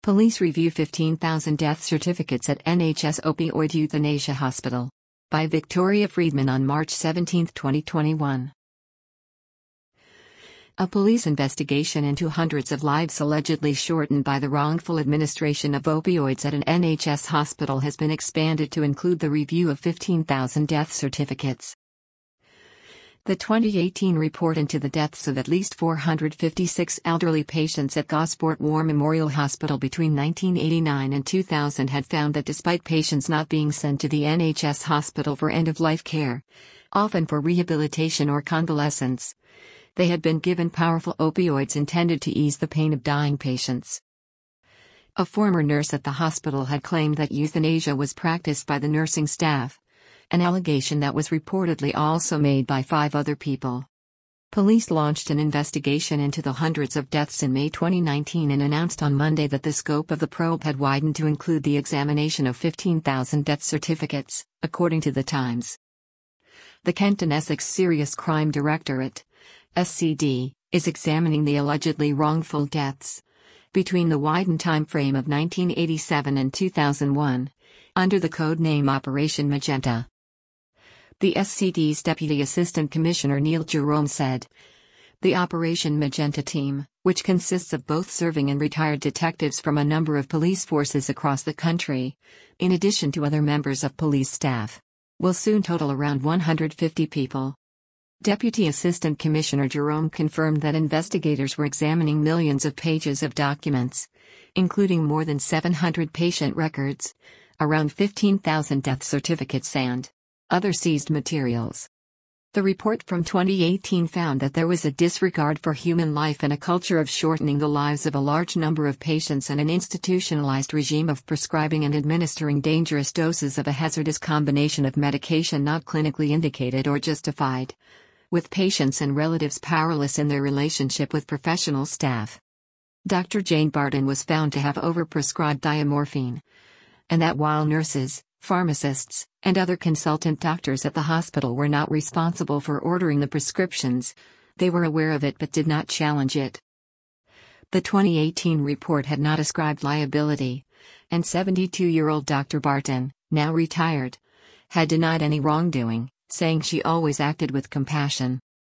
Police review 15,000 death certificates at NHS opioid euthanasia hospital. By Victoria Friedman on March 17, 2021. A police investigation into hundreds of lives allegedly shortened by the wrongful administration of opioids at an NHS hospital has been expanded to include the review of 15,000 death certificates. The 2018 report into the deaths of at least 456 elderly patients at Gosport War Memorial Hospital between 1989 and 2000 had found that despite patients not being sent to the NHS hospital for end-of-life care, often for rehabilitation or convalescence, they had been given powerful opioids intended to ease the pain of dying patients. A former nurse at the hospital had claimed that euthanasia was practiced by the nursing staff, an allegation that was reportedly also made by 5 other people. Police launched an investigation into the hundreds of deaths in May 2019 and announced on Monday that the scope of the probe had widened to include the examination of 15,000 death certificates, according to The Times. The Kent and Essex Serious Crime Directorate, SCD, is examining the allegedly wrongful deaths between the widened time frame of 1987 and 2001, under the code name Operation Magenta. The SCD's Deputy Assistant Commissioner Neil Jerome said, "The Operation Magenta team, which consists of both serving and retired detectives from a number of police forces across the country, in addition to other members of police staff, will soon total around 150 people." Deputy Assistant Commissioner Jerome confirmed that investigators were examining millions of pages of documents, including more than 700 patient records, around 15,000 death certificates and other seized materials. The report from 2018 found that there was a disregard for human life and a culture of shortening the lives of a large number of patients and an institutionalized regime of prescribing and administering dangerous doses of a hazardous combination of medication not clinically indicated or justified, with patients and relatives powerless in their relationship with professional staff. Dr. Jane Barton was found to have overprescribed diamorphine, and that while nurses, pharmacists, and other consultant doctors at the hospital were not responsible for ordering the prescriptions, they were aware of it but did not challenge it. The 2018 report had not ascribed liability, and 72-year-old Dr. Barton, now retired, had denied any wrongdoing, saying she always acted with compassion.